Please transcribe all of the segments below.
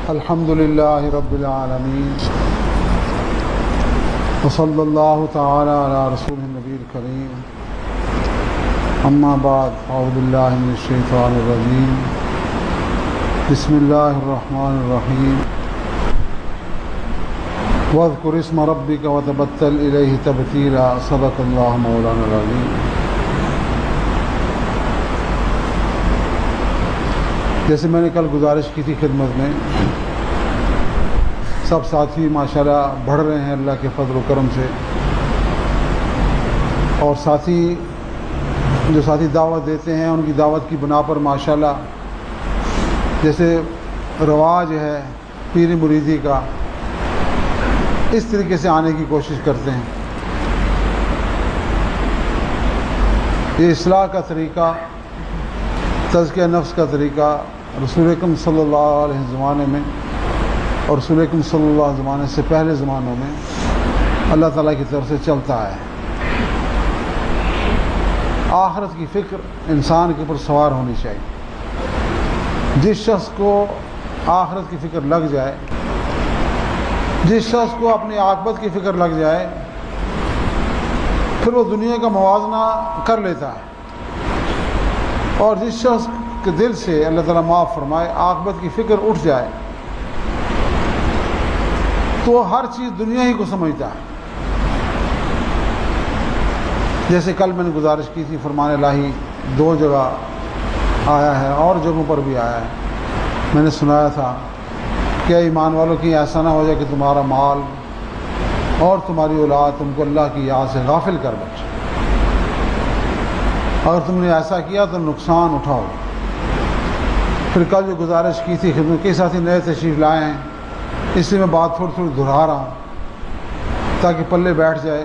الحمد لله رب العالمين وصلى الله تعالى على رسوله النبي الكريم أما بعد أعوذ بالله من الشيطان الرجيم بسم الله الرحمن الرحيم واذكر اسم ربك وتبتل إليه تبتيلا صدق الله مولانا العظيم۔ جیسے میں نے کل گزارش کی تھی خدمت میں، سب ساتھی ماشاءاللہ بڑھ رہے ہیں اللہ کے فضل و کرم سے، اور جو ساتھی دعوت دیتے ہیں ان کی دعوت کی بنا پر ماشاءاللہ جیسے رواج ہے پیری مریدی کا، اس طریقے سے آنے کی کوشش کرتے ہیں۔ یہ اصلاح کا طریقہ، تزکیہ نفس کا طریقہ رسول اکرم صلی اللہ علیہ زمانے میں اور رسول اکرم صلی اللہ علیہ زمانے سے پہلے زمانوں میں اللہ تعالیٰ کی طرف سے چلتا ہے۔ آخرت کی فکر انسان کے اوپر سوار ہونی چاہیے۔ جس شخص کو آخرت کی فکر لگ جائے، جس شخص کو اپنی عاقبت کی فکر لگ جائے، پھر وہ دنیا کا موازنہ کر لیتا ہے، اور جس شخص کے دل سے اللہ تعالیٰ معاف فرمائے عاقبت کی فکر اٹھ جائے تو وہ ہر چیز دنیا ہی کو سمجھتا ہے۔ جیسے کل میں نے گزارش کی تھی، فرمان الہی 2 جگہ آیا ہے اور جگہوں پر بھی آیا ہے۔ میں نے سنایا تھا کہ ایمان والوں کی ایسا نہ ہو جائے کہ تمہارا مال اور تمہاری اولاد تم کو اللہ کی یاد سے غافل کر بیٹھے۔ اگر تم نے ایسا کیا تو نقصان اٹھاؤ۔ پھر کل جو گزارش کی تھی خدمت کے ساتھی نئے تشریف لائے ہیں، اس لیے میں بات تھوڑی دہرا رہا ہوں تاکہ پلے بیٹھ جائے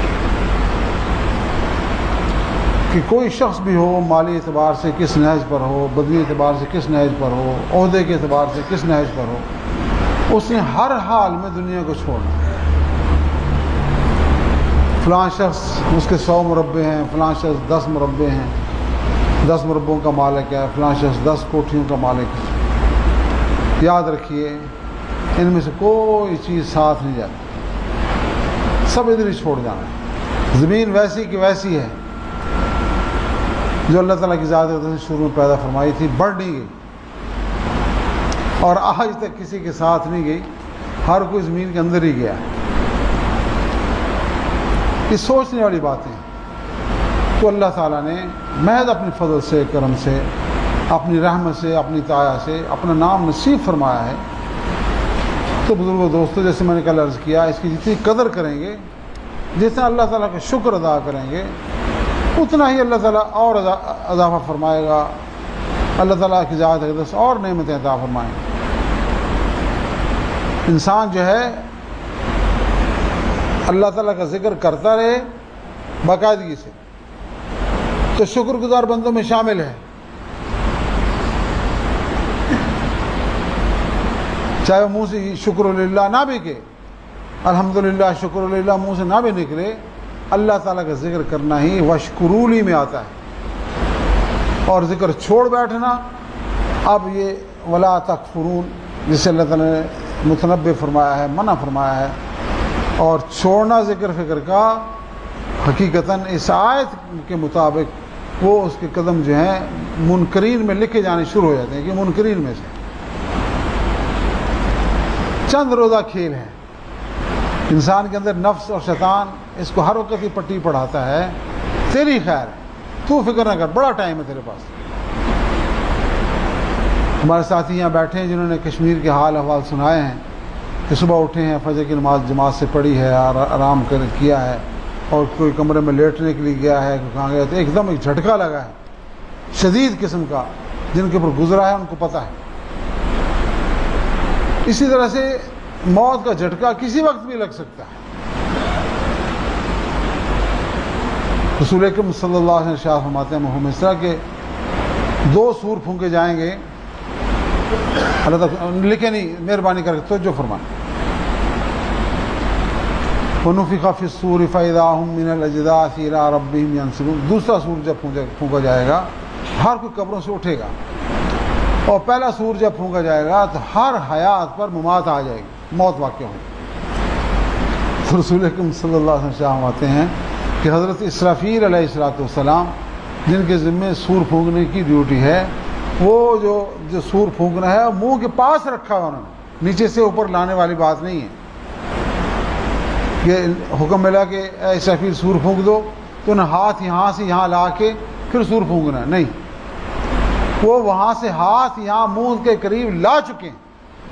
کہ کوئی شخص بھی ہو، مالی اعتبار سے کس نہج پر ہو، بدنی اعتبار سے کس نہج پر ہو، عہدے کے اعتبار سے کس نہج پر ہو، اس نے ہر حال میں دنیا کو چھوڑنا۔ فلاں شخص اس کے 100 مربے ہیں، فلاں شخص 10 مربے ہیں، 10 مربوں کا مالک ہے، فلاں شخص 10 کوٹھیوں کا مالک ہے۔ یاد رکھیے ان میں سے کوئی چیز ساتھ نہیں جاتی، سب ادھر ہی چھوڑ جانا ہے۔ زمین ویسی کی ویسی ہے جو اللہ تعالیٰ کی ذات سے شروع میں پیدا فرمائی تھی، بڑھ نہیں گئی اور آج تک کسی کے ساتھ نہیں گئی، ہر کوئی زمین کے اندر ہی گیا۔ یہ سوچنے والی باتیں تو اللہ تعالیٰ نے محض اپنے فضل سے، کرم سے، اپنی رحمت سے، اپنی طاعت سے اپنا نام نصیب فرمایا ہے۔ تو بزرگوں دوستوں، جیسے میں نے کل عرض کیا، اس کی جتنی قدر کریں گے، جتنا اللہ تعالیٰ کا شکر ادا کریں گے، اتنا ہی اللہ تعالیٰ اور اضافہ فرمائے گا، اللہ تعالیٰ کی ذات اقدس اور نعمتیں عطا فرمائیں گے۔ انسان جو ہے اللہ تعالیٰ کا ذکر کرتا رہے باقاعدگی سے تو شکر گزار بندوں میں شامل ہے۔ چاہے وہ منہ سے شکر للہ نہ بھی کہ الحمدللہ شکر للہ منہ سے نہ بھی نکلے، اللہ تعالیٰ کا ذکر کرنا ہی وشکرولی میں آتا ہے۔ اور ذکر چھوڑ بیٹھنا، اب یہ ولا تکفرون جسے اللہ تعالیٰ نے متنبع فرمایا ہے، منع فرمایا ہے، اور چھوڑنا ذکر فکر کا حقیقتاً اس آیت کے مطابق وہ اس کے قدم جو ہیں منکرین میں لکھے جانے شروع ہو جاتے ہیں کہ منکرین میں سے۔ چند روزہ کھیل ہے انسان کے اندر، نفس اور شیطان اس کو ہر وقت ہی پٹی پڑھاتا ہے، تیری خیر ہے، تو فکر نہ کر، بڑا ٹائم ہے تیرے پاس۔ ہمارے ساتھی یہاں بیٹھے ہیں جنہوں نے کشمیر کے حال احوال سنائے ہیں کہ صبح اٹھے ہیں، فجر کی نماز جماعت سے پڑھی ہے، آرام کیا ہے، اور کوئی کمرے میں لیٹنے کے لیے گیا ہے، کہاں گیا تو ایک دم ایک جھٹکا لگا ہے شدید قسم کا، جن کے اوپر گزرا ہے ان کو پتہ ہے۔ اسی طرح سے موت کا جھٹکا کسی وقت بھی لگ سکتا ہے۔ رسول اکرم صلی اللہ علیہ وسلم ارشاد فرماتے ہیں محمد اس طرح کے 2 سور پھونکے جائیں گے، اللہ تعالیٰ لکھے نہیں، مہربانی کر کے توجہ فرمائیں۔ وَنُفِخَ فِي الصُّورِ فَإِذَا هُم مِّنَ الْأَجْدَاثِ إِلَىٰ رَبِّهِمْ يَنسِلُونَ۔ دوسرا سور جب پھونکا جائے گا، ہر کوئی قبروں سے اٹھے گا اور پہلا سور جب پھونکا جائے گا تو ہر حیات پر ممات آ جائے گی، موت واقع ہوگی۔ تو رسول اکرم صلی اللہ علیہ وسلم فرماتے ہیں کہ حضرت اسرافیل علیہ السلام جن کے ذمے سور پھونکنے کی ڈیوٹی ہے، وہ جو سور پھونکنا ہے منہ کے پاس رکھا ہوا، انہوں نے نیچے سے اوپر لانے والی بات نہیں ہے کہ حکم ملا کہ اے اسرافیل سور پھونک دو تو انہیں ہاتھ یہاں سے یہاں لا کے پھر سور پھونکنا ہے، نہیں، وہ وہاں سے ہاتھ یہاں منہ کے قریب لا چکے ہیں۔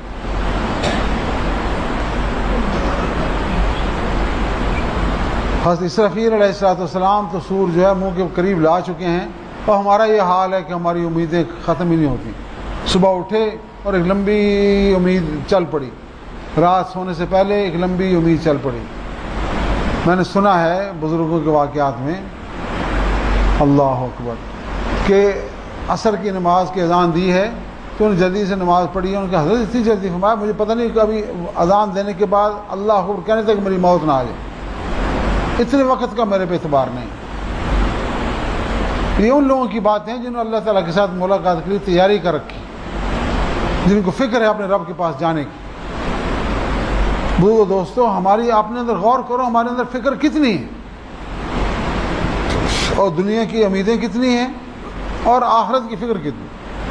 حضرت اسرافیل علیہ السلام تو سور جو ہے منہ کے قریب لا چکے ہیں، اور ہمارا یہ حال ہے کہ ہماری امیدیں ختم ہی نہیں ہوتی۔ صبح اٹھے اور ایک لمبی امید چل پڑی، رات سونے سے پہلے ایک لمبی امید چل پڑی۔ میں نے سنا ہے بزرگوں کے واقعات میں، اللہ اکبر، کہ عصر کی نماز کی اذان دی ہے تو انہوں نے جلدی سے نماز پڑھی ہے، ان کا حضرت اتنی جلدی فرمایا مجھے پتہ نہیں کہ ابھی اذان دینے کے بعد اللہ اکبر کہنے تک میری موت نہ آ جائے، اتنے وقت کا میرے پہ اعتبار نہیں۔ یہ ان لوگوں کی باتیں ہیں جنہوں نے اللہ تعالیٰ کے ساتھ ملاقات کے لیے تیاری کر رکھی، جن کو فکر ہے اپنے رب کے پاس جانے کی۔ دوستو، ہماری اپنے اندر غور کرو، ہمارے اندر فکر کتنی ہے، اور دنیا کی امیدیں کتنی ہیں، اور آخرت کی فکر کتنی۔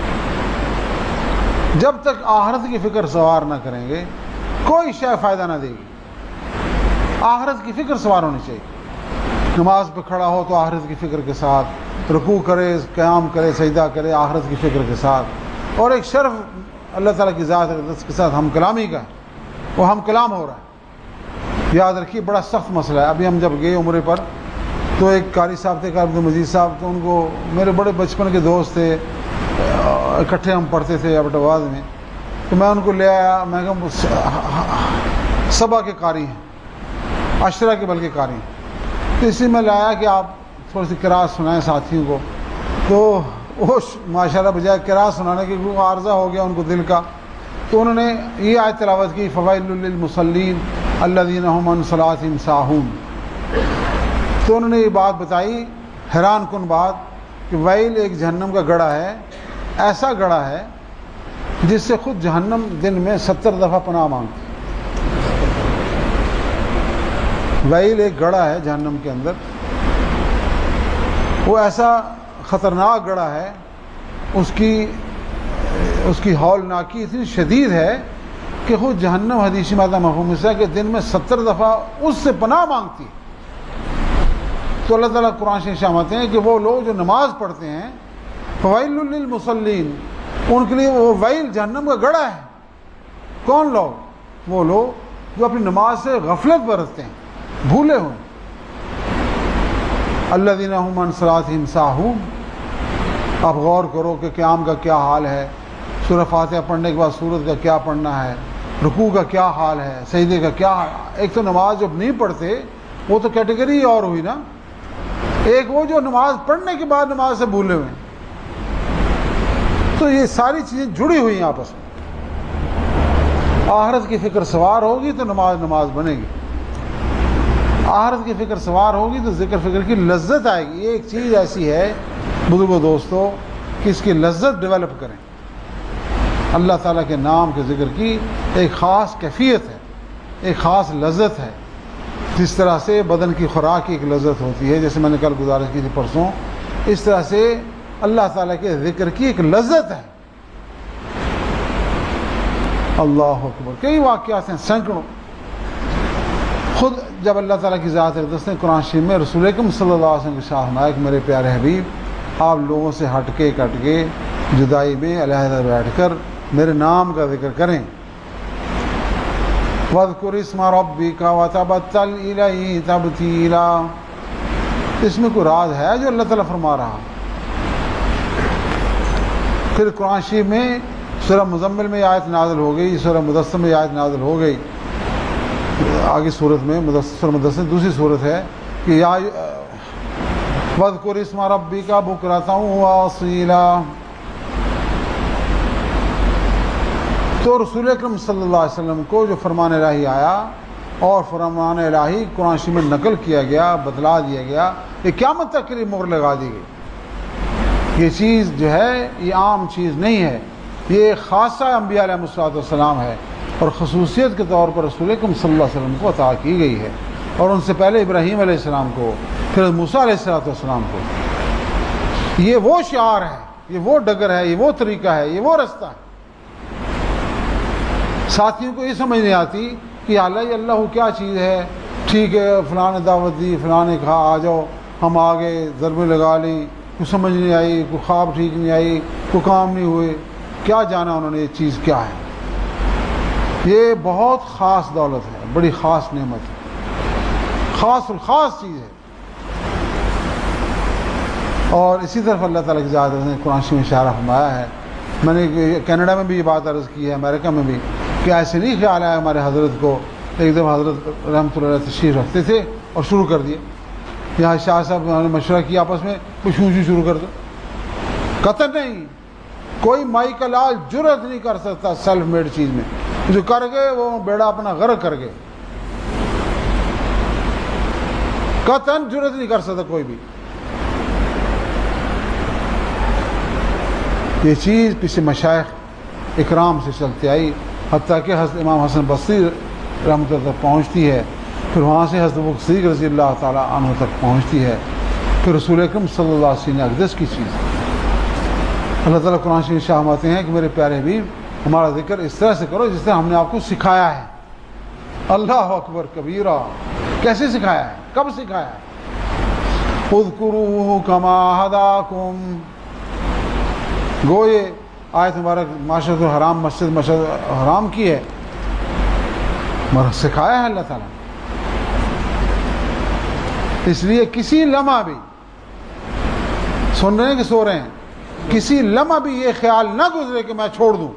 جب تک آخرت کی فکر سوار نہ کریں گے کوئی شے فائدہ نہ دے گی۔ آخرت کی فکر سوار ہونی چاہیے۔ نماز پہ کھڑا ہو تو آخرت کی فکر کے ساتھ، رکوع کرے، قیام کرے، سجدہ کرے آخرت کی فکر کے ساتھ، اور ایک شرف اللہ تعالیٰ کی ذات کے ساتھ ہم کلامی کا ہے، وہ ہم کلام ہو رہا ہے۔ یاد رکھیے بڑا سخت مسئلہ ہے۔ ابھی ہم جب گئے عمرے پر تو ایک قاری صاحب تھے، قاری عبد المجید صاحب، تو ان کو میرے بڑے بچپن کے دوست تھے، اکٹھے ہم پڑھتے تھے ایبٹ آباد میں، تو میں ان کو لے آیا، میں کہا سبا کے قاری ہیں، عشرہ کے بلکہ قاری ہیں، تو اسی میں لایا کہ آپ تھوڑی سی قرأت سنائیں ساتھیوں کو۔ تو وہ ماشاءاللہ بجائے قرأت سنانے کے وہ عارضہ ہو گیا ان کو دل کا، تو انہوں نے یہ آیت تلاوت کی فویل للمصلین الذین هم عن صلاتهم ساہون۔ تو انہوں نے یہ بات بتائی، حیران کن بات، کہ ویل ایک جہنم کا گڑھا ہے، ایسا گڑھا ہے جس سے خود جہنم دن میں 70 دفعہ پناہ مانگتی۔ ویل ایک گڑھا ہے جہنم کے اندر، وہ ایسا خطرناک گڑھا ہے، اس کی ہولناکی اتنی شدید ہے کہ خود جہنم حدیث مادہ مفہوم سے کہ دن میں 70 دفعہ اس سے پناہ مانگتی۔ تو اللہ تعالیٰ قرآن شریف فرماتے ہیں کہ وہ لوگ جو نماز پڑھتے ہیں فویل للمصلین، ان کے لیے وہ ویل جہنم کا گڑھا ہے۔ کون لوگ؟ وہ لوگ جو اپنی نماز سے غفلت برتتے ہیں، بھولے ہوئے۔ الذین هم عن صلاتهم ساہون۔ آپ غور کرو کہ قیام کا کیا حال ہے، سورہ فاتحہ پڑھنے کے بعد سورت کا کیا پڑھنا ہے، رکوع کا کیا حال ہے، سجدے کا کیا حال۔ ایک تو نماز جب نہیں پڑھتے وہ تو کیٹیگری اور ہوئی نا، ایک وہ جو نماز پڑھنے کے بعد نماز سے بھولے ہوئے ہیں۔ تو یہ ساری چیزیں جڑی ہوئی ہیں آپس میں۔ آخرت کی فکر سوار ہوگی تو نماز بنے گی، آخرت کی فکر سوار ہوگی تو ذکر فکر کی لذت آئے گی۔ یہ ایک چیز ایسی ہے بزرگوں دوستو کہ اس کی لذت ڈیولپ کریں۔ اللہ تعالیٰ کے نام کے ذکر کی ایک خاص کیفیت ہے، ایک خاص لذت ہے۔ جس طرح سے بدن کی خوراک کی ایک لذت ہوتی ہے، جیسے میں نے کل گزارش کی تھی پرسوں، اس طرح سے اللہ تعالیٰ کے ذکر کی ایک لذت ہے۔ اللہ اکبر، کئی واقعات ہیں، سینکڑوں۔ خود جب اللہ تعالیٰ کی ذات اقدس نے قرآن شریف میں رسول اکرم صلی اللہ علیہ وسلم کے شاہ فرمایا کہ میرے پیارے حبیب، آپ لوگوں سے ہٹ کے کٹ کے جدائی میں علیحدہ بیٹھ کر میرے نام کا ذکر کریں۔ وَاذْكُرِ اسْمَ رَبِّكَ وَتَبَتَّلْ إِلَيْهِ تَبْتِيلًا۔ اس میں کوئی راز ہے جو اللہ تعالیٰ فرما رہا۔ پھر قرآن شریف میں سورہ مزمل میں آیت نازل ہو گئی، سورہ مدثر میں آیت نازل ہو گئی، آگے صورت میں سورہ مدثر دوسری صورت ہے کہ یا وَاذْكُرِ اسْمَ رَبِّكَ بُكْرَةً وَأَصِيلًا۔ تو رسول اکرم صلی اللہ علیہ وسلم کو جو فرمان الہی آیا اور فرمان الہی قرآن شریف میں نقل کیا گیا، بتلا دیا گیا، یہ قیامت تک کے لیے مہر لگا دی گئی۔ یہ چیز جو ہے یہ عام چیز نہیں ہے، یہ خاصہ انبیاء علیہ السلام ہے اور خصوصیت کے طور پر رسول اکرم صلی اللہ علیہ وسلم کو عطا کی گئی ہے، اور ان سے پہلے ابراہیم علیہ السلام کو، پھر موسیٰ علیہ السلام کو۔ یہ وہ شعار ہے، یہ وہ ڈگر ہے، یہ وہ طریقہ ہے، یہ وہ رستہ ہے۔ ساتھیوں کو یہ سمجھ نہیں آتی کہ اللہ کیا چیز ہے، ٹھیک ہے فلاں نے دعوت دی، فلاں نے کہا آ جاؤ، ہم آگے ضربیں لگا لی، کچھ سمجھ نہیں آئی، کوئی خواب ٹھیک نہیں آئی، کوئی کام نہیں ہوئے، کیا جانا انہوں نے یہ چیز کیا ہے۔ یہ بہت خاص دولت ہے، بڑی خاص نعمت ہے، خاص الخاص چیز ہے۔ اور اسی طرف اللہ تعالیٰ کی ذات نے قرآن میں اشارہ فرمایا ہے۔ میں نے کینیڈا میں بھی یہ بات عرض کی ہے، امریکہ میں بھی، کہ ایسے نہیں خیال آیا ہمارے حضرت کو، ایک دم حضرت رحمۃ اللہ علیہ تشریف رکھتے تھے اور شروع کر دیا، یہاں شاہ صاحب نے مشورہ کیا آپس میں، کچھ اونچی شروع کر دو، قطع نہیں، کوئی مائی کا لال جرت نہیں کر سکتا سیلف میڈ چیز میں، جو کر گئے وہ بیڑا اپنا غرق کر گئے، قطعا جرت نہیں کر سکتا کوئی بھی۔ یہ چیز پیچھے مشائخ اکرام سے چلتی آئی، حتیٰ کہ حضرت امام حسن بصری رحمۃ اللہ تک پہنچتی ہے، پھر وہاں سے حضرت ابو صدیق رضی اللہ تعالیٰ عنہ تک پہنچتی ہے، پھر رسول اکرم صلی اللہ علیہ وسلم اقدس کی چیز۔ اللہ تعالیٰ قرآن میں فرماتے ہیں کہ میرے پیارے حبیب ہمارا ذکر اس طرح سے کرو جس طرح ہم نے آپ کو سکھایا ہے۔ اللہ اکبر کبیرہ، کیسے سکھایا ہے، کب سکھایا ہے؟ اذکروہ کما ہداکم، گو یہ آیت مبارک معاشرۃ الحرام مسجد حرام کی ہے، مگر سکھایا ہے اللہ تعالیٰ۔ اس لیے کسی لمحہ بھی، سن رہے ہیں کہ سو رہے ہیں، کسی لمحہ بھی یہ خیال نہ گزرے کہ میں چھوڑ دوں،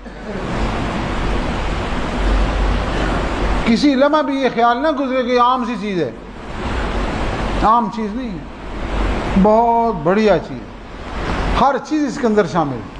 کسی لمحہ بھی یہ خیال نہ گزرے کہ یہ عام سی چیز ہے، عام چیز نہیں ہے، بہت بڑھیا چیز، ہر چیز اس کے اندر شامل ہے۔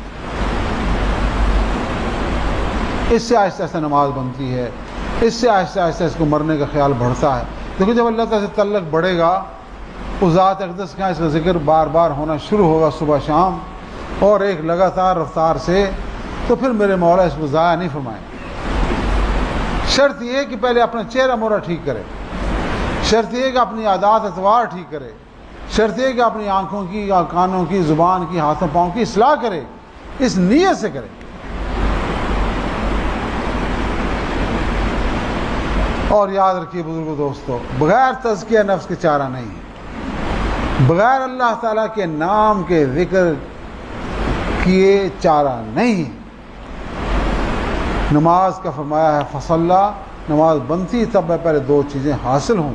اس سے آہستہ آہستہ نماز بنتی ہے، اس سے آہستہ آہستہ اس کو مرنے کا خیال بڑھتا ہے۔ دیکھو جب اللہ تعالیٰ سے تعلق بڑھے گا، اس ذات اقدس کا اس کا ذکر بار بار ہونا شروع ہوگا صبح شام، اور ایک لگاتار رفتار سے، تو پھر میرے مولا اس کو ضائع نہیں فرمائیں۔ شرط یہ ہے کہ پہلے اپنا چہرہ مورا ٹھیک کرے، شرط یہ ہے کہ اپنی عادات اتوار ٹھیک کرے، شرط یہ ہے کہ اپنی آنکھوں کی، کانوں کی، زبان کی، ہاتھوں پاؤں کی اصلاح کرے، اس نیت سے کرے۔ اور یاد رکھیے بزرگوں دوستو، بغیر تزکیہ نفس کے چارہ نہیں ہے، بغیر اللہ تعالیٰ کے نام کے ذکر کیے چارہ نہیں ہے۔ نماز کا فرمایا ہے فصلہ، نماز بنتی تب میں پہلے دو چیزیں حاصل ہوں۔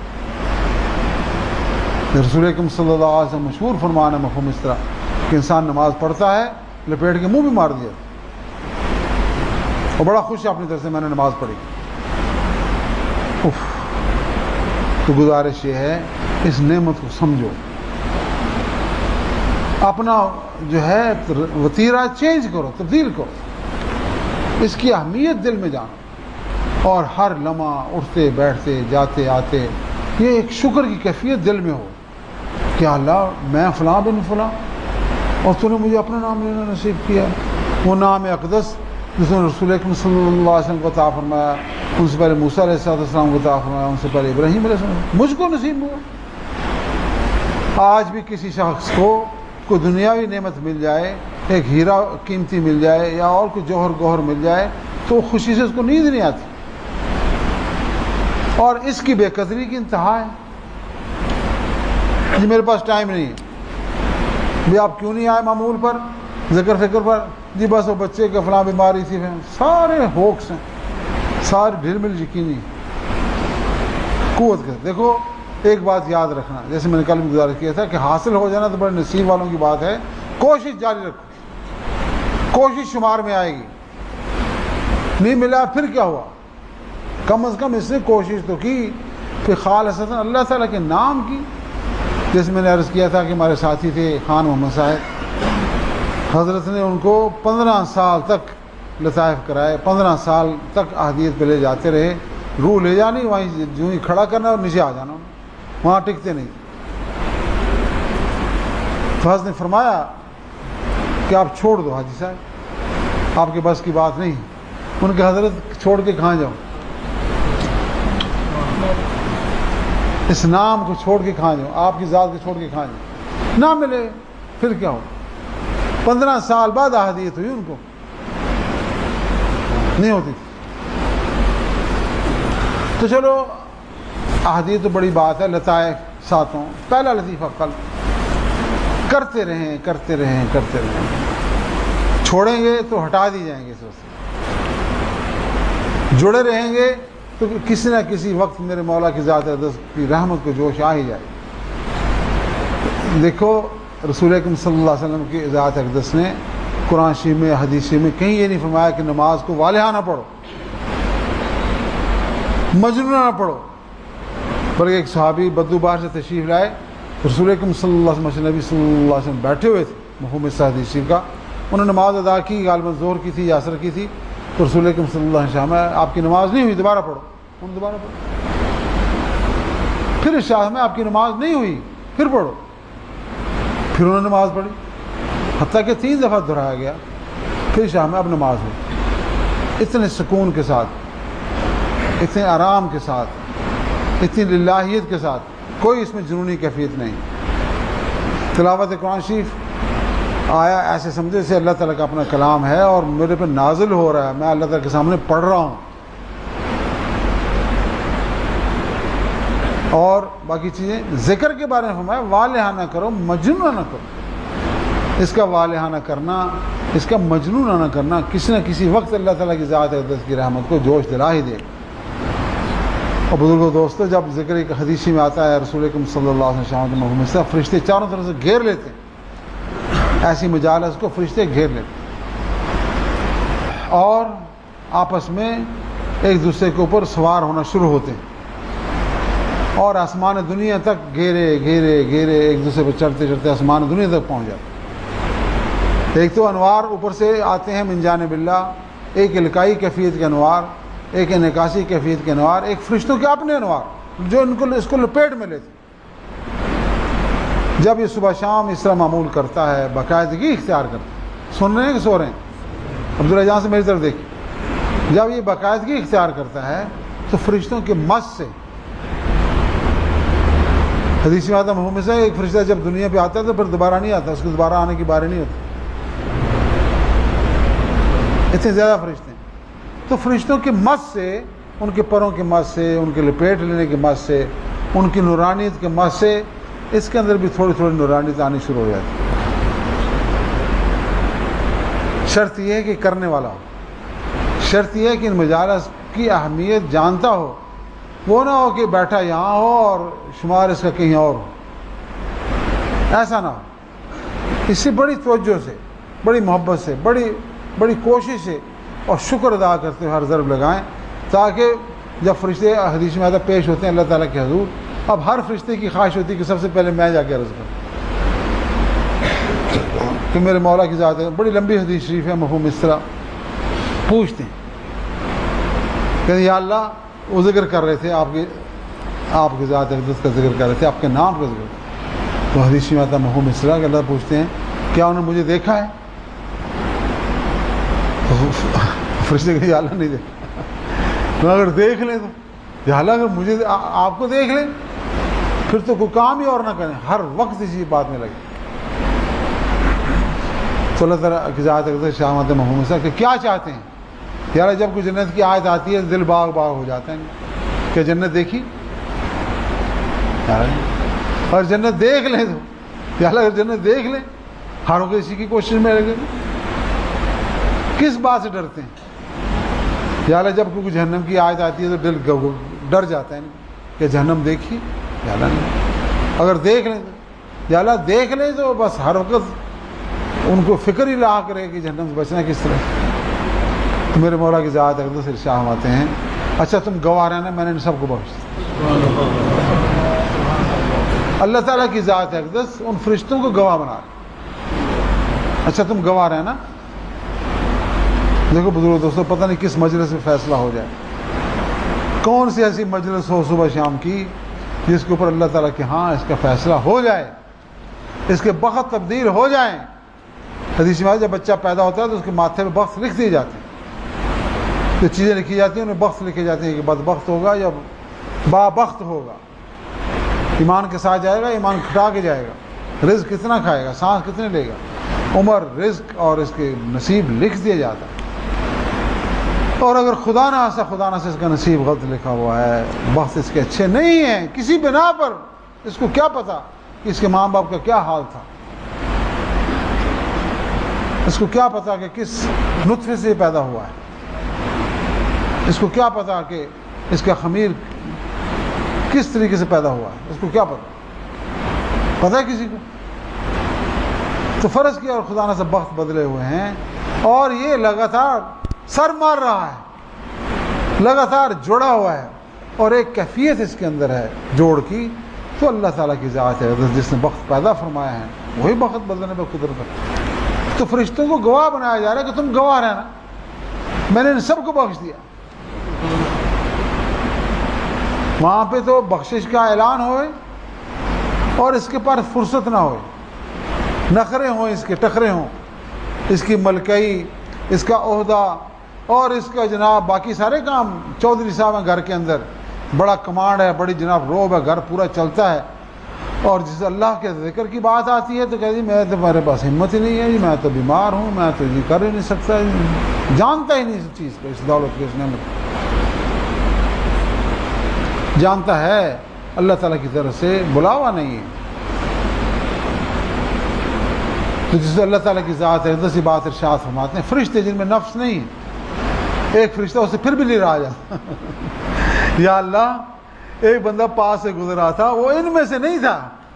رسول اکرم صلی اللہ علیہ وسلم مشہور فرمان ہے مفہوم اس طرح کہ انسان نماز پڑھتا ہے، لپیٹ کے منہ بھی مار دیا اور بڑا خوش ہے اپنی طرف سے میں نے نماز پڑھی۔ تو گزارش یہ ہے اس نعمت کو سمجھو، اپنا جو ہے وتیرہ چینج کرو، تبدیل کرو، اس کی اہمیت دل میں جانو، اور ہر لمحہ اٹھتے بیٹھتے جاتے آتے یہ ایک شکر کی کیفیت دل میں ہو کہ اللہ میں فلاں بن فلاں اور تو نے مجھے اپنا نام لینا نصیب کیا، وہ نام اقدس جس نے رسول اکرم صلی اللہ علیہ وسلم کو عطا فرمایا، ان سے پہلے موسیٰ علیہ السلام کو عطا فرمایا، ان سے پہلے ابراہیم علیہ السلام، مجھ کو نصیب ہوا۔ آج بھی کسی شخص کو کوئی دنیاوی نعمت مل جائے، ایک ہیرا قیمتی مل جائے یا اور کوئی جوہر گوہر مل جائے، تو خوشی سے اس کو نیند نہیں آتی، اور اس کی بے قدری کی انتہا ہے۔ جی میرے پاس ٹائم نہیں ہے، بھی آپ کیوں نہیں آئے معمول پر، ذکر فکر پر، جی بس وہ بچے کے فلاں بیماری تھی، سارے ہوکس ہیں، سارے ڈھل مل یقینی قوت کے۔ دیکھو ایک بات یاد رکھنا، جیسے میں نے کل بھی گزارش کیا تھا کہ حاصل ہو جانا تو بڑے نصیب والوں کی بات ہے، کوشش جاری رکھو، کوشش شمار میں آئے گی، نہیں ملا پھر کیا ہوا، کم از کم اس نے کوشش تو کی، پھر خالصتاً اللہ تعالیٰ کے نام کی۔ جیسے میں نے عرض کیا تھا کہ ہمارے ساتھی تھے خان محمد صاحب، حضرت نے ان کو 15 سال تک لطائف کرائے، 15 سال تک احادیث پہ لے جاتے رہے، روح لے جانی، وہیں جو ہی کھڑا کرنا اور نیچے آ جانا، وہاں ٹکتے نہیں۔ تو حضرت نے فرمایا کہ آپ چھوڑ دو حاجی صاحب، آپ کے بس کی بات نہیں. ان کے حضرت چھوڑ کے کہاں جاؤ, اس نام کو چھوڑ کے کہاں جاؤ, آپ کی ذات کو چھوڑ کے کہاں جاؤ, نہ ملے پھر کیا ہو. 15 سال بعد احادیت ہوئی, ان کو نہیں ہوتی تھی. تو چلو احادیت تو بڑی بات ہے, لطائف ساتھوں. پہلا لطیفہ قلب, کرتے رہیں کرتے رہیں کرتے رہیں. چھوڑیں گے تو ہٹا دی جائیں گے, جڑے رہیں گے تو کسی نہ کسی وقت میرے مولا کی ذات اقدس کی رحمت کو جوش آ ہی جائے. دیکھو رسول اکرم صلی اللہ علیہ وسلم کی ذات اقدس نے قرآن شریف میں حدیث شریف میں کہیں یہ نہیں فرمایا کہ نماز کو والہانہ پڑھو, مجنونہ نہ پڑھو, بلکہ ایک صحابی بدو باہر سے تشریف لائے, رسول اکرم صلی اللہ علیہ وسلم نبی صلی اللہ علیہ وسلم بیٹھے ہوئے تھے مفہوم اس حدیث شریف کا. انہوں نے نماز ادا کی, غالباً ظہر کی تھی یا عصر کی تھی, تو رسول اکرم صلی اللہ علیہ وسلم آپ کی نماز نہیں ہوئی, دوبارہ پڑھو. انہوں نے دوبارہ پڑھو. پھر ارشاد میں آپ کی نماز نہیں ہوئی, پھر پڑھو. پھر انہوں نے نماز پڑھی, حتیٰ کہ 3 دفعہ دہرایا گیا. پھر شام میں اب نماز ہوئی, اتنے سکون کے ساتھ, اتنے آرام کے ساتھ, اتنی للہیت کے ساتھ, کوئی اس میں جنونی کیفیت نہیں. تلاوت قرآن شریف آیا ایسے سمجھے سے اللہ تعالیٰ کا اپنا کلام ہے اور میرے پہ نازل ہو رہا ہے, میں اللہ تعالیٰ کے سامنے پڑھ رہا ہوں. اور باقی چیزیں ذکر کے بارے میں فرمایا والہانہ نہ کرو, مجنونہ نہ کرو. اس کا والہانہ کرنا, اس کا مجنونہ نہ کرنا کسی نہ کسی وقت اللہ تعالیٰ کی ذات اقدس کی رحمت کو جوش دلا ہی دے. اور بزرگوں دوستو, جب ذکر ایک حدیثی میں آتا ہے رسول اکرم صلی اللہ علیہ وسلم سے فرشتے چاروں طرف سے گھیر لیتے ہیں, ایسی مجالس کو فرشتے گھیر لیتے اور آپس میں ایک دوسرے کے اوپر سوار ہونا شروع ہوتے ہیں, اور آسمان دنیا تک گھیرے گھیرے گھیرے ایک دوسرے پہ چڑھتے چڑھتے آسمان دنیا تک پہنچ جاتے. ایک تو انوار اوپر سے آتے ہیں من جانب اللہ, ایک القائی کیفیت کے انوار, ایک انعکاسی کیفیت کے انوار, ایک فرشتوں کے اپنے انوار جو ان کو اس کو لپیٹ میں لیتے. جب یہ صبح شام اس طرح معمول کرتا ہے, باقاعدگی اختیار کرتا ہے, سن رہے ہیں کہ سو رہے ہیں؟ عبداللہ جان سے میری طرف دیکھیں. جب یہ باقاعدگی اختیار کرتا ہے تو فرشتوں کے مس سے, حدیث میں آتا مفہوم سے, ایک فرشتہ جب دنیا پہ آتا ہے تو پھر دوبارہ نہیں آتا, اس کو دوبارہ آنے کی باری نہیں ہوتی. اتنے زیادہ فرشتے ہیں. تو فرشتوں کے مس سے, ان کے پروں کے مس سے, ان کے لپیٹ لینے کے مس سے, ان کی نورانیت کے مس سے اس کے اندر بھی تھوڑی تھوڑی نورانیت آنی شروع ہو جاتی. شرط یہ ہے کہ کرنے والا ہو, شرط یہ ہے کہ ان مجالس کی اہمیت جانتا ہو, وہ نہ ہو کہ بیٹھا یہاں ہو اور شمار اس کا کہیں اور ہو. ایسا نہ ہو. اس سے بڑی توجہ سے, بڑی محبت سے, بڑی کوشش سے اور شکر ادا کرتے ہوئے ہر ضرب لگائیں, تاکہ جب فرشتے حدیث میں پیش ہوتے ہیں اللہ تعالیٰ کے حضور, اب ہر فرشتے کی خواہش ہوتی ہے کہ سب سے پہلے میں جا کے عرض کروں کہ میرے مولا کی ذات ہے. بڑی لمبی حدیث شریف ہے, مفہوم اس طرح پوچھتے ہیں کہ یا اللہ, وہ ذکر کر رہے تھے آپ کی ذات اقدس کا ذکر کر رہے تھے, آپ کے نام کا ذکر, تو حدیث میں آتا مفہوم اس طرح کہ اللہ پوچھتے ہیں کیا انہوں نے مجھے دیکھا ہے؟ فرشتے کہ یا اللہ نہیں دیکھا. اگر دیکھ لیں تو یا اللہ, اگر مجھے آپ کو دیکھ لیں پھر تو کوئی کام ہی اور نہ کریں, ہر وقت اسی بات میں لگے. تو اللہ تعالیٰ کی ذات اقدس شامت محمود صاحب کہ کیا چاہتے ہیں یار. جب کوئی جنت کی آیت آتی ہے دل باغ باغ ہو جاتا ہے کہ جنت دیکھی, اور جنت دیکھ لیں تو یا اللہ اگر جنت دیکھ لیں, ہاروں کے اسی کی کوشش میں لگے. کس بات سے ڈرتے ہیں یا اللہ؟ جب کوئی جہنم کی آیت آتی ہے تو دل ڈر جاتا ہے کہ جہنم دیکھی یا اللہ نہیں. اگر دیکھ لیں یا اللہ دیکھ لیں تو بس ہر وقت ان کو فکر ہی لاحق رہے کہ جہنم سے بچنا کس طرح. تو میرے مولا کی ذات اقدس ارشاد آتے ہیں اچھا تم گواہ رہنا, میں نے ان سب کو بخش دیا. اللہ تعالیٰ کی ذات اقدس ان فرشتوں کو گواہ بنا رہے. اچھا تم گواہ رہنا. دیکھو بزرگ دوستوں, پتہ نہیں کس مجلس میں فیصلہ ہو جائے, کون سی ایسی مجلس ہو صبح شام کی جس کے اوپر اللہ تعالیٰ کہ ہاں اس کا فیصلہ ہو جائے, اس کے بخت تبدیل ہو جائیں, حدیث میں جب بچہ پیدا ہوتا ہے تو اس کے ماتھے پہ بخت لکھ دیے جاتے ہیں، جو چیزیں لکھی جاتی ہیں انہیں بخت لکھے جاتے ہیں کہ بدبخت ہوگا یا بابخت ہوگا، ایمان کے ساتھ جائے گا، ایمان کھٹا کے جائے گا، رزق کتنا کھائے گا، سانس کتنے لے گا، عمر، رزق اور اس کے نصیب لکھ دیا جاتا ہے۔ اور اگر خدا نہ اس کا نصیب غلط لکھا ہوا ہے، بخت اس کے اچھے نہیں ہیں کسی بنا پر، اس کو کیا پتا کہ اس کے ماں باپ کا کیا حال تھا، اس کو کیا پتا کہ کس نطفے سے پیدا ہوا ہے، اس کو کیا پتا کہ اس کا خمیر کس طریقے سے پیدا ہوا ہے، اس کو کیا پتا ہے کسی کو؟ تو فرض کیا اور خدا نے سے بخت بدلے ہوئے ہیں، اور یہ لگاتار سر مار رہا ہے، لگاتار جڑا ہوا ہے، اور ایک کیفیت اس کے اندر ہے جوڑ کی، تو اللہ تعالیٰ کی ذات ہے جس نے بخت پیدا فرمایا ہے، وہی بخت بدلنے پہ قدرت ہے۔ تو فرشتوں کو گواہ بنایا جا رہا ہے کہ تم گواہ رہنا، میں نے ان سب کو بخش دیا۔ وہاں پہ تو بخشش کا اعلان ہوئے اور اس کے پاس فرصت نہ ہوئے، نخرے ہوں، اس کے ٹکرے ہوں، اس کی ملکئی، اس کا عہدہ اور اس کا جناب باقی سارے کام، چودھری صاحب ہیں گھر کے اندر، بڑا کمانڈ ہے، بڑی جناب روب ہے، گھر پورا چلتا ہے، اور جس اللہ کے ذکر کی بات آتی ہے تو کہتی میں تو میرے پاس ہمت ہی نہیں ہے جی، میں تو بیمار ہوں، میں تو یہ کر ہی نہیں سکتا، جانتا ہی نہیں اس چیز کو، اس دولت کو، اس نعمت جانتا ہے اللہ تعالیٰ کی طرف سے بلاوا نہیں ہے۔ تو جس سے اللہ تعالیٰ کی ذات ہے، دوسری بات ارشاد فرماتے ہیں فرشتے جن میں نفس نہیں ہے، ایک فرشتہ اسے پھر بھی نہیں رہا جاتا یا اللہ ایک بندہ پاس سے گزرا تھا، وہ ان میں سے نہیں تھا،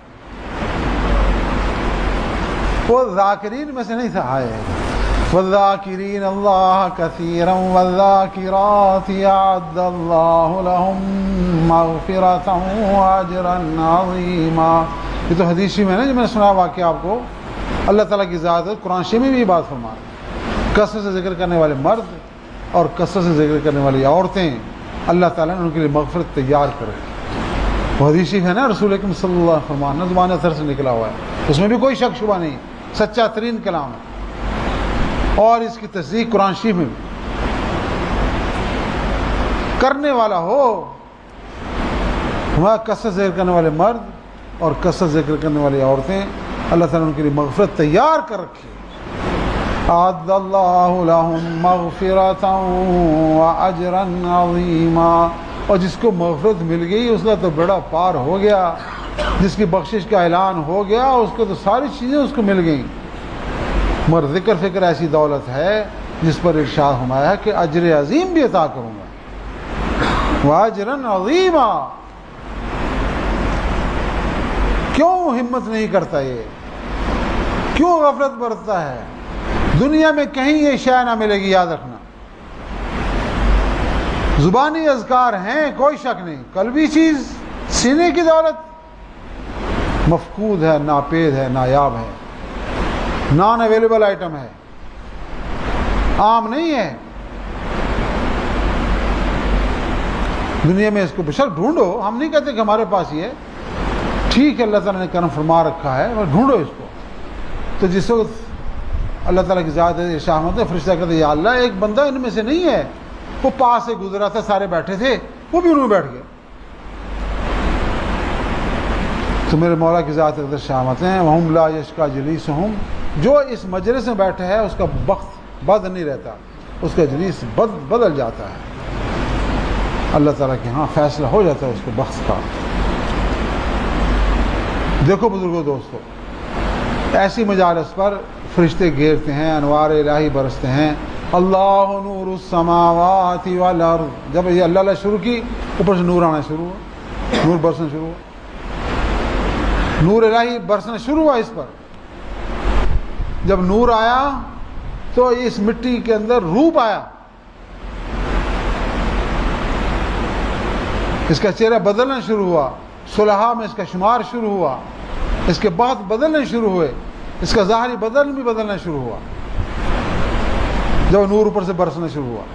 وہ ذاکرین میں سے نہیں تھا، آئے والذاکرین اللہ کثیرا والذاکرات اعد اللہ لهم مغفرۃ واجرا عظیما۔ یہ تو حدیث میں ہے نا جو میں نے سنا واقعہ آپ کو، اللہ تعالیٰ کی ذات ہے، قرآن شریف میں بھی یہ بات فرما رہا ہے، کثرت سے ذکر کرنے والے مرد اور کثرت سے ذکر کرنے والی عورتیں اللہ تعالیٰ نے ان کے لیے مغفرت تیار کر رکھی۔ وہ حدیث ہے نا رسول اکرم صلی اللہ علیہ وسلم نے زبان اثر سے نکلا ہوا ہے، اس میں بھی کوئی شک شبہ نہیں، سچا ترین کلام ہے، اور اس کی تصدیق قرآن شریف میں بھی کرنے والا ہو، وہاں کثرت ذکر کرنے والے مرد اور کثرت ذکر کرنے والی عورتیں اللہ تعالیٰ نے ان کے لیے مغفرت تیار کر رکھی، اعد اللہ لهم مغفرۃ واجرا عظیما، اور جس کو مغفرت مل گئی اس کا تو بڑا پار ہو گیا، جس کی بخشش کا اعلان ہو گیا اس کو تو ساری چیزیں اس کو مل گئیں، مگر ذکر فکر ایسی دولت ہے جس پر ارشاد فرمایا ہے کہ اجر عظیم بھی عطا کروں گا، واجرا عظیما۔ کیوں ہمت نہیں کرتا یہ، کیوں غفلت برتتا ہے؟ دنیا میں کہیں یہ شے نہ ملے گی، یاد رکھنا، زبانی اذکار ہیں کوئی شک نہیں، قلبی چیز سینے کی دولت مفقود ہے، ناپید ہے، نایاب ہے، نان اویلیبل آئٹم ہے، عام نہیں ہے دنیا میں، اس کو بشک ڈھونڈو، ہم نہیں کہتے کہ ہمارے پاس یہ ہے، ٹھیک ہے اللہ تعالیٰ نے کرم فرما رکھا ہے، اور ڈھونڈو اس کو۔ تو جس وقت اللہ تعالیٰ کی ذات ہے شامت ہے، فرشتہ کہتے ہیں یا اللہ ایک بندہ ان میں سے نہیں ہے، وہ پاس سے گزرا تھا، سارے بیٹھے تھے، وہ بھی ان میں بیٹھ گئے، تو میرے مولا کی ذات اقدس شامت ہیں، وہم لا یشکا جلیسہم، جو اس مجلس میں بیٹھا ہے اس کا بخت بد نہیں رہتا، اس کا جلیس بدل جاتا ہے، اللہ تعالیٰ کے ہاں فیصلہ ہو جاتا ہے اس کے بخت کا۔ دیکھو بزرگوں دوستو، ایسی مجالس پر فرشتے گھیرتے ہیں، انوار الہی برستے ہیں، اللہ نور السماوات والارض، جب یہ اللہ شروع کی اوپر سے نور آنا شروع ہوا، نور برسنا شروع ہوا، نور الہی برسنا شروع ہوا اس پر، جب نور آیا تو اس مٹی کے اندر روپ آیا، اس کا چہرہ بدلنا شروع ہوا، صلحاء میں اس کا شمار شروع ہوا، اس کے بعد بدلنے شروع ہوئے، اس کا ظاہری بدل بھی بدلنا شروع ہوا جب نور اوپر سے برسنا شروع ہوا۔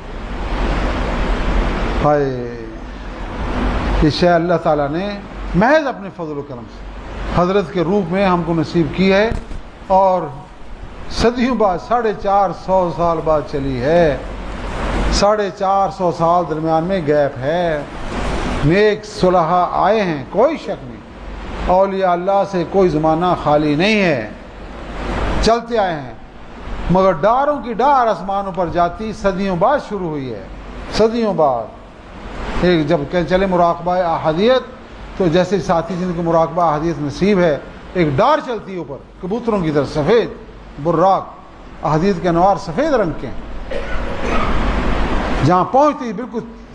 ہائے، یہ شے اللہ تعالیٰ نے محض اپنے فضل و کرم سے حضرت کے روپ میں ہم کو نصیب کی ہے، اور صدیوں بعد 450 سال بعد چلی ہے. 450 سال درمیان میں گیپ ہے. نیک صلحاء آئے ہیں، کوئی شک نہیں. اولیاء اللہ سے کوئی زمانہ خالی نہیں ہے، چلتے آئے ہیں. مگر ڈاروں کی ڈار آسمانوں پر جاتی صدیوں بعد شروع ہوئی ہے. صدیوں بعد ایک جب کہ چلے مراقبہ احادیت، تو جیسے ساتھی جن کو مراقبہ احادیت نصیب ہے، ایک ڈار چلتی ہے اوپر کبوتروں کی طرح، سفید براق. احادیت کے انوار سفید رنگ کے ہیں. جہاں پہنچتی بالکل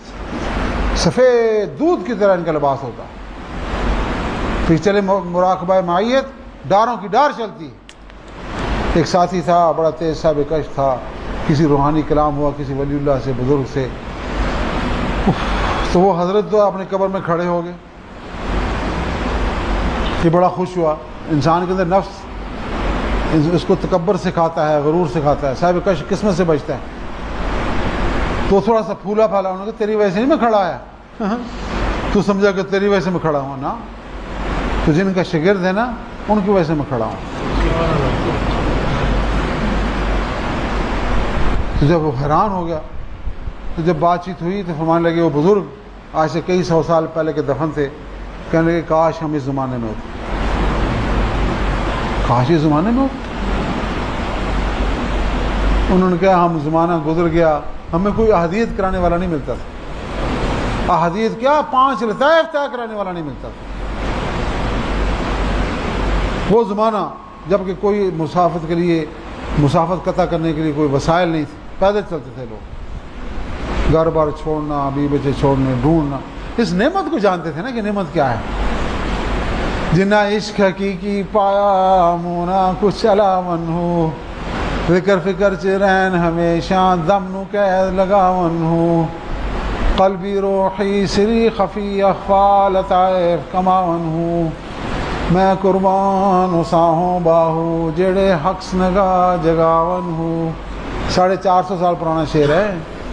سفید دودھ کی طرح ان کا لباس ہوتا. پھر چلے مراقبہ معیت، ڈاروں کی ڈار چلتی. ایک ساتھی تھا بڑا تیز صاحب کش تھا، کسی روحانی کلام ہوا کسی ولی اللہ سے، بزرگ سے، تو وہ حضرت تو اپنے قبر میں کھڑے ہو گئے. یہ بڑا خوش ہوا. انسان کے اندر نفس اس کو تکبر سکھاتا ہے، غرور سکھاتا ہے. صاحب کش قسمت سے بچتا ہے. تو تھوڑا سا پھولا پھالا، انہوں نے کہا تیری وجہ سے نہیں میں کھڑا آیا، تو سمجھا کہ تیری وجہ سے میں کھڑا ہوں نا، تو جن کا شاگرد ہے نا ان کی وجہ سے میں کھڑا ہوں. تو جب وہ حیران ہو گیا، تو جب بات چیت ہوئی تو فرمانے لگے وہ بزرگ آج سے کئی 100 سال پہلے کے دفن تھے، کہنے لگے کاش ہم اس زمانے میں ہوتے، کاش اس زمانے میں ہوتے. انہوں نے کہا ہم زمانہ گزر گیا، ہمیں کوئی احادیت کرانے والا نہیں ملتا تھا. احادیت کیا 5 لطائف طے کرانے والا نہیں ملتا تھا. وہ زمانہ جب کہ کوئی مسافت کے لیے، مسافت قطع کرنے کے لیے کوئی وسائل نہیں تھے، پیدل چلتے تھے لوگ، گھر بار چھوڑنا، بیوی بچے چھوڑنے، ڈھونڈنا. اس نعمت کو جانتے تھے نا کہ نعمت کیا ہے. جنا عشق حقیقی پایا مونا کچھ علاون ہو، فکر فکر چرین ہمیشہ دم نو قید لگاون ہو، قلبی روحی سری خفی اخفا لطائف کماون ہو، میں قربان ساہوں باہو جڑے حقس نگاہ جگاون ہو. 450 سال پرانا شعر ہے.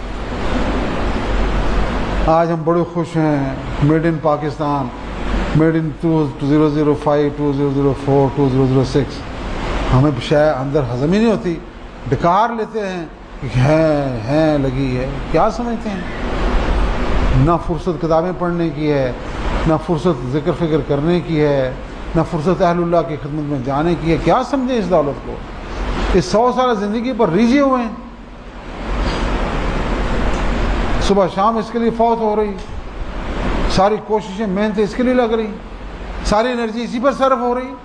آج ہم بڑے خوش ہیں، made in Pakistan, made in 2005 2004 2006. ہمیں شاید اندر ہضم ہی نہیں ہوتی، ڈکار لیتے ہیں کہ ہے لگی ہے. کیا سمجھتے ہیں؟ نہ فرصت کتابیں پڑھنے کی ہے، نہ فرصت ذکر فکر کرنے کی ہے، نہ فرصت اہل اللہ کی خدمت میں جانے کی ہے. کیا سمجھیں اس دولت کو؟ اس 100 سال زندگی پر ریجھے ہوئے ہیں. صبح شام اس کے لیے فوت ہو رہی، ساری کوششیں محنتیں اس کے لیے لگ رہی، ساری انرجی اسی پر صرف ہو رہی.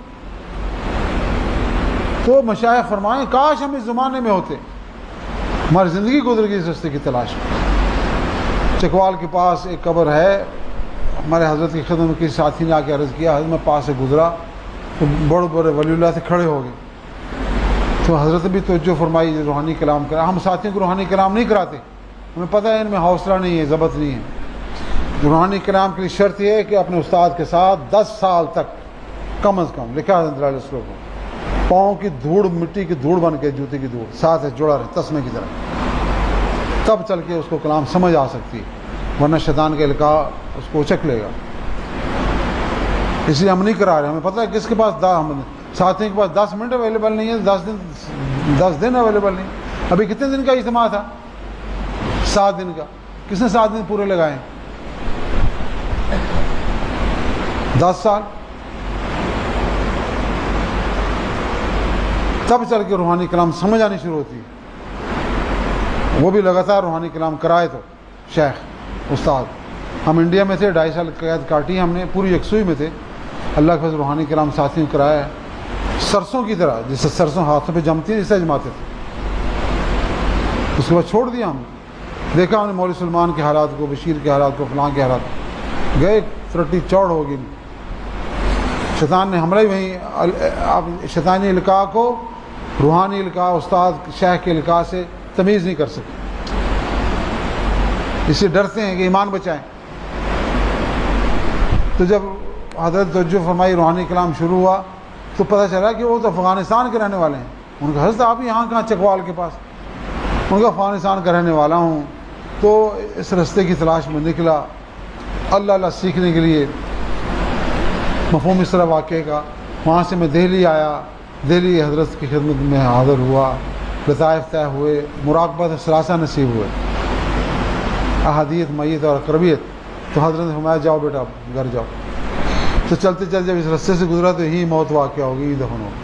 تو مشائخ فرمائیں کاش ہم اس زمانے میں ہوتے، ہماری زندگی گزر گئی اس رستے کی تلاش میں. چکوال کے پاس ایک قبر ہے، ہمارے حضرت کی خدمت میں کسی ساتھی نے آ کے عرض کیا، حضرت میں پاس سے گزرا تو بڑے بڑے ولی اللہ سے کھڑے ہو گئے. تو حضرت بھی توجہ فرمائی، روحانی کلام کرا. ہم ساتھیوں کو روحانی کلام نہیں کراتے، ہمیں پتہ ہے ان میں حوصلہ نہیں ہے، ضبط نہیں ہے. روحانی کلام کے لیے شرط یہ ہے کہ اپنے استاد کے ساتھ 10 سال تک کم از کم، لکھا ہے دلائل السلوک کو، پاؤں کی دھوڑ مٹی کی دھوڑ بن کے، جوتے کی دھوڑ ساتھ جڑا رہے تسمے کی طرح، تب چل کے اس کو کلام سمجھ آ سکتی ہے، ورنہ شیطان کا القاء اس کو اچک لے گا. اس لیے ہم نہیں کرا رہے. ہمیں پتہ ہے کس کے پاس ساتھی کے پاس 10 منٹ اویلیبل نہیں ہے، 10 دن اویلیبل نہیں. ابھی کتنے دن کا اجتماع تھا؟ 7 دن کا. کس نے 7 دن پورے لگائے؟ 10 سال. تب چل کے روحانی کلام سمجھ آنی شروع ہوتی ہے. وہ بھی لگاتار روحانی کلام کرائے تو شیخ استاد. ہم انڈیا میں تھے، 2.5 سال قید کاٹی ہم نے، پوری یکسوئی میں تھے. اللہ کے فضل روحانی کلام ساتھیوں کرایا ہے، سرسوں کی طرح، جیسے سرسوں ہاتھوں پہ جمتی ہیں، اسے جماتے تھے. اس کے بعد چھوڑ دیا ہم نے. دیکھا ہم نے مولوی سلمان کے حالات کو، بشیر کے حالات کو، فلاں کے حالات، گئے ترٹی چوڑ ہو گئی. شیطان نے حملہ ہی وہیں، شیطانی القاء کو روحانی القاء استاد شیخ کے القاء سے تمیز نہیں کر سکے، اس سے ڈرتے ہیں کہ ایمان بچائیں. تو جب حضرت توجہ فرمائی، روحانی کلام شروع ہوا تو پتہ چلا کہ وہ تو افغانستان کے رہنے والے ہیں. ان کا حضرت آپ یہاں کہاں چکوال کے پاس؟ ان کا افغانستان کا رہنے والا ہوں. تو اس رستے کی تلاش میں نکلا اللہ سیکھنے کے لیے، مفہوم اس طرح واقعے کا. وہاں سے میں دہلی آیا، دہلی حضرت کی خدمت میں حاضر ہوا، لطائف طے ہوئے، مراقبت ثلاثہ نصیب ہوئے، احادیت، میت اور اقربیت. تو حضرت نے فرمایا جاؤ بیٹا گھر جاؤ. تو چلتے چلتے جب اس رستے سے گزرا تو یہی موت واقع ہوگی، دفن ہوگی.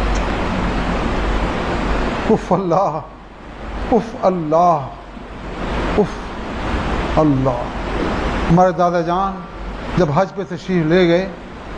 اف اللہ، اف اللہ، اف اللہ. ہمارے دادا جان جب حج پہ تشریف لے گئے،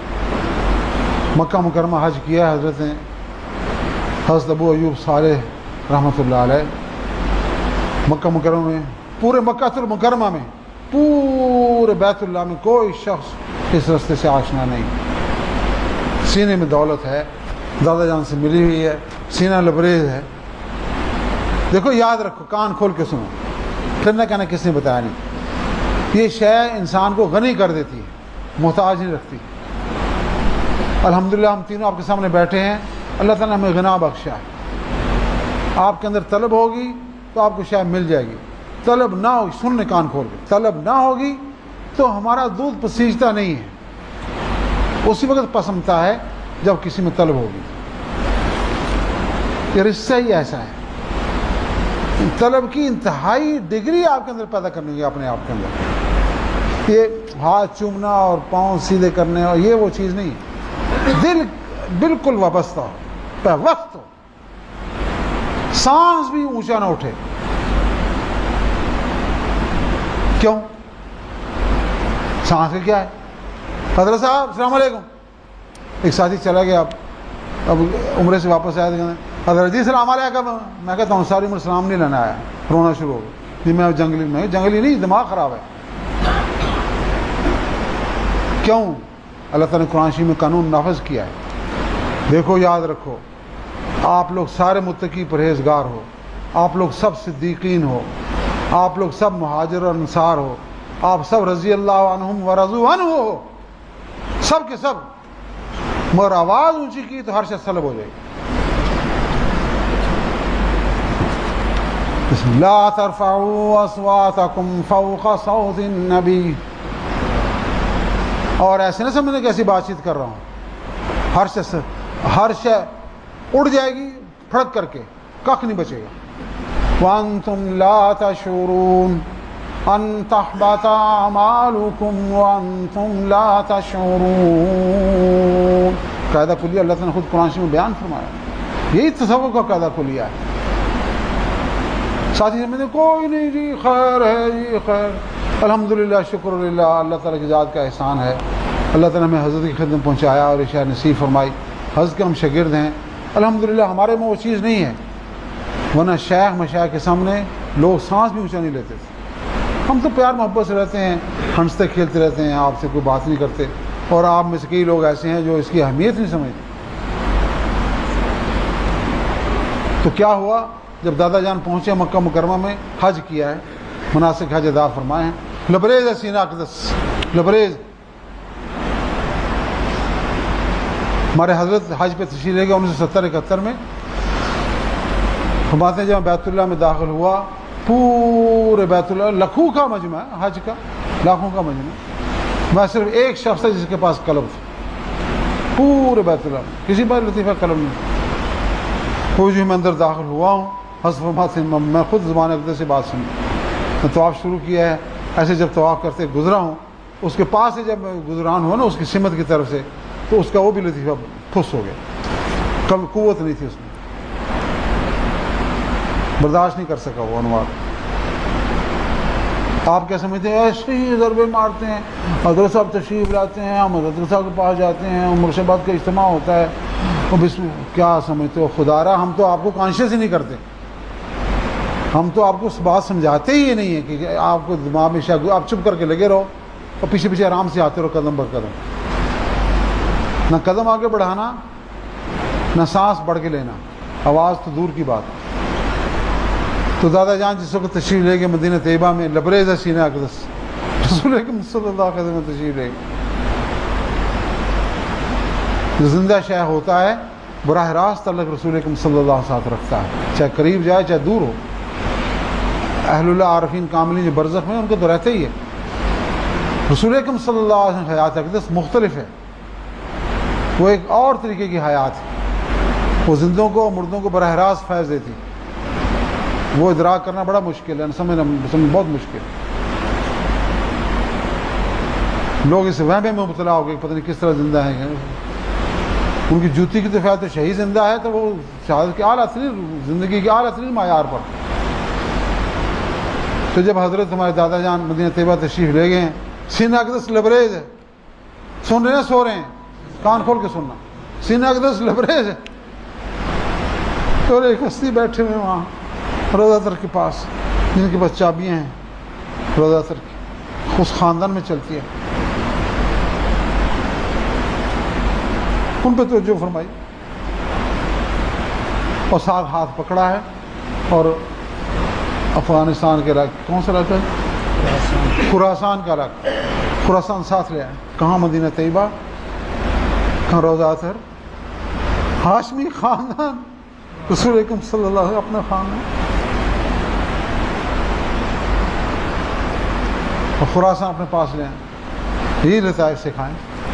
مکہ مکرمہ حج کیا حضرت نے، حضرت ابو ایوب صالح رحمۃ اللہ علیہ، مکہ مکرمہ میں، پورے مکہ المکرمہ میں، پورے بیت اللہ میں کوئی شخص اس رستے سے آشنا نہیں. سینے میں دولت ہے، دادا جان سے ملی ہوئی ہے، سینہ لبریز ہے. دیکھو یاد رکھو، کان کھول کے سنو، پھر نہ کہنا کس نے بتایا نہیں. یہ شے انسان کو غنی کر دیتی ہے، محتاج نہیں رکھتی. الحمدللہ ہم تینوں آپ کے سامنے بیٹھے ہیں، اللہ تعالیٰ نے ہمیں غنا بخشا ہے. آپ کے اندر طلب ہوگی تو آپ کو شاید مل جائے گی، طلب نہ ہوگی، سننے کان کھول کے، طلب نہ ہوگی تو ہمارا دودھ پسیجتا نہیں ہے، اسی وقت پسندتا ہے جب کسی میں طلب ہوگی. یہ رشتہ ہی ایسا ہے، طلب کی انتہائی ڈگری آپ کے اندر پیدا کرنی ہے اپنے آپ کے اندر. یہ ہاتھ چومنا اور پاؤں سیدھے کرنے اور یہ وہ چیز نہیں، دل بالکل وابستہ ہو، پیوست ہو، سانس بھی اونچا نہ اٹھے. کیوں؟ سانس کا کیا ہے؟ حضرت صاحب السلام علیکم. ایک ساتھی چلا گیا، اب عمرے سے واپس آیا تو حضرت جی السلام علیکم. میں کہتا ہوں ساری عمر سلام نہیں لینا آیا. رونا شروع ہو گیا. جی میں جنگلی نہیں، دماغ خراب ہے. کیوں؟ اللہ تعالیٰ نے قرآن شریف میں قانون نافذ کیا ہے. دیکھو یاد رکھو، آپ لوگ سارے متقی پرہیزگار ہو، آپ لوگ سب صدیقین ہو، آپ لوگ سب مہاجر اور انصار ہو، آپ سب رضی اللہ عنہم ورضوا عنہ ہو، سب کے سب. مگر آواز اونچی کی تو ہر شخص طلب ہو جائے گی. لا ترفعوا اصواتکم فوق صوت النبی. اور ایسے نہ سمجھنے کہ ایسی بات چیت کر رہا ہوں. ہر شے اڑ جائے گی پھڑک کر کے، کخ نہیں بچے گا. وانتم لا تشعرون ان تحبط اعمالکم وانتم لا تشعرون. قاعدہ کلیہ اللہ تعالیٰ نے خود قرآن شریف میں بیان فرمایا. یہی تصوف کا قاعدہ کلیہ ہے. ساتھی سمجھتے کوئی نہیں جی خیر ہے جی خیر. الحمدللہ، شکر للہ، اللہ تعالیٰ کی ذات کا احسان ہے. اللہ تعالیٰ نے حضرت کی خدمت پہنچایا اور عشاء نصیب فرمائی. حضرت کے ہم شاگرد ہیں الحمدللہ. ہمارے میں وہ چیز نہیں ہے، ورنہ شیخ مشائخ کے سامنے لوگ سانس بھی اونچا نہیں لیتے تھے. ہم تو پیار محبت سے رہتے ہیں، ہنستے کھیلتے رہتے ہیں، آپ سے کوئی بات نہیں کرتے. اور آپ میں سے کئی لوگ ایسے ہیں جو اس کی اہمیت نہیں سمجھتے. تو کیا ہوا جب دادا جان پہنچے مکہ مکرمہ میں، حج کیا ہے، مناسک حج ادا فرمائے ہیں. لبریز ہے سینہ اقدس، لبریز. ہمارے حضرت حج پہ تشریف لے گئے 1970-71 میں. فرماتے ہیں جب بیت اللہ میں داخل ہوا، پورے بیت اللہ لاکھوں کا مجمع ہے، حج کا لاکھوں کا مجمع. میں صرف ایک شخص ہے جس کے پاس قلم تھا پورے بیت اللہ میں، کسی پر لطیفہ قلم نہیں. فوجی میں اندر داخل ہوا ہوں، حضرت فرماتے ہیں میں خود زبان اقدس سے بات سنی. میں طواف شروع کیا ہے، ایسے جب طواف کرتے گزرا ہوں، اس کے پاس سے جب گزران ہوا نا اس کی سمت کی طرف سے، تو اس کا وہ بھی لطیفہ پھس ہو گیا. کم قوت نہیں تھی اس میں، برداشت نہیں کر سکا وہ انوار. آپ کیا سمجھتے ہیں ایسے ہی ضربے مارتے ہیں، حضرت صاحب تشریف لاتے ہیں، ہم حضرت صاحب کے پاس جاتے ہیں، مرشد کا اجتماع ہوتا ہے، وہ کیا سمجھتے ہو خدا را. ہم تو آپ کو کانشیس ہی نہیں کرتے، ہم تو آپ کو اس بات سمجھاتے ہی نہیں ہیں کہ آپ کو دماغ میں شاید آپ چپ کر کے لگے رہو اور پیچھے پیچھے آرام سے آتے رہو قدم بر قدم. نہ قدم آگے بڑھانا، نہ سانس بڑھ کے لینا، آواز تو دور کی بات. تو دادا جان جس وقت تشریف لے گئے مدینہ طیبہ میں، لبریز سینہ اقدس، رسول اکرم صلی اللہ علیہ وسلم تشریف لے گئے. جو زندہ شے ہوتا ہے براہ راست تعلق رسول اکرم صلی اللہ علیہ وسلم رکھتا ہے، چاہے قریب جائے چاہے دور ہو. اہل اللہ عارفین کاملین جو برزخ میں ان کو تو رہتے ہی ہے. رسول اکرم صلی اللہ علیہ وسلم حیات اقدس مختلف ہے، وہ ایک اور طریقے کی حیات ہے. وہ زندوں کو اور مردوں کو براہ راست فیض دیتی. وہ ادراک کرنا بڑا مشکل ہے، سمجھنا بہت مشکل. لوگ اس وہم میں مبتلا ہو گئے پتہ نہیں کس طرح زندہ ہیں. ان کی جوتی کی تو شہید زندہ ہے تو وہ شہادت کے اعلیٰ ترین زندگی کے اعلیٰ ترین معیار پر. تو جب حضرت ہمارے دادا جان مدینہ طیبہ تشریف لے گئے ہیں، سینہ اقدس لبریز ہے، سن رہے ہیں سو رہے ہیں، کان کھول کے سننا، سینہ اقدس لبریز ہے. اور ایک ہستی بیٹھے ہوئے وہاں روضہ تر کے پاس، جن کے پاس چابیاں ہیں روضہ تر کی، اس خاندان میں چلتی ہے. ان پہ توجہ فرمائی اور ساتھ ہاتھ پکڑا ہے اور افغانستان کے علاقے، کون سا علاقہ ہے؟ خراسان کا علاقہ، خراسان ساتھ لے آئے. کہاں؟ مدینہ طیبہ، کہاں روضہ اطہر، ہاشمی خاندان، رسول اکرم صلی اللہ علیہ وسلم اپنا خاندان. اور خراسان اپنے پاس لے آئیں، یہی لطائف سکھائیں،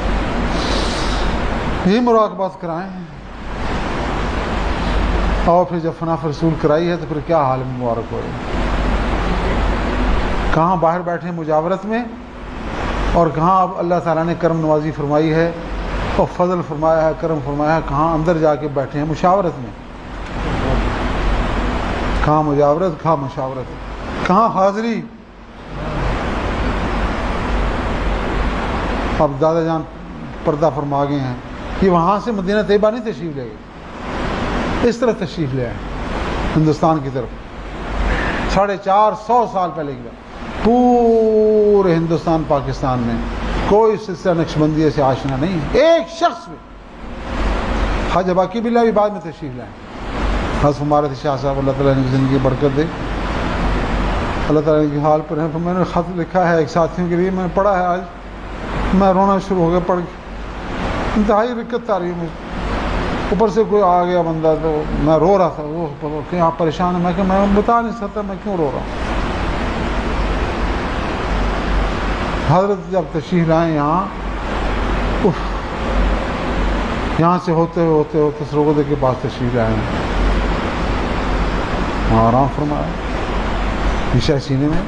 یہی مراقبات کرائیں. اور پھر جب فنا رسول کرائی ہے تو پھر کیا حال مبارک ہوئے. کہاں باہر بیٹھے ہیں مجاورت میں، اور کہاں اب اللہ تعالیٰ نے کرم نوازی فرمائی ہے اور فضل فرمایا ہے، کرم فرمایا ہے، کہاں اندر جا کے بیٹھے ہیں مشاورت میں. کہاں مجاورت، کہاں مشاورت، کہاں حاضری. اب دادا جان پردہ فرما گئے ہیں. یہ وہاں سے مدینہ طیبہ نہیں تشریف لے گئے، اس طرح تشریف لے آئے ہندوستان کی طرف. 450 سال پہلے کی بات. پورے ہندوستان پاکستان میں کوئی سلسلہ نقشبندی سے آشنا نہیں ہے، ایک شخص بھی. حاج باقی بلّہ بھی بعد میں تشریف لائیں. حضرت ہمارے شاہ صاحب اللہ تعالیٰ نے زندگی برکت دے، اللہ تعالیٰ کے حال پر ہے. میں نے خط لکھا ہے ایک ساتھیوں کے لیے، میں نے پڑھا ہے، آج میں رونا شروع ہو گیا پڑھ کے. انتہائی رکت آ رہی ہے مجھے. اوپر سے کوئی آ گیا بندہ تو میں رو رہا تھا. وہ کہ آپ پریشان ہیں؟ میں کہ میں بتا نہیں سکتا میں کیوں رو رہا ہوں. حضرت جب تشریف لائیں یہاں سے ہوتے ہوتے سرگودے کے پاس تشریف لائے ہیں، وہاں آرام فرمایا عشاء سینے میں.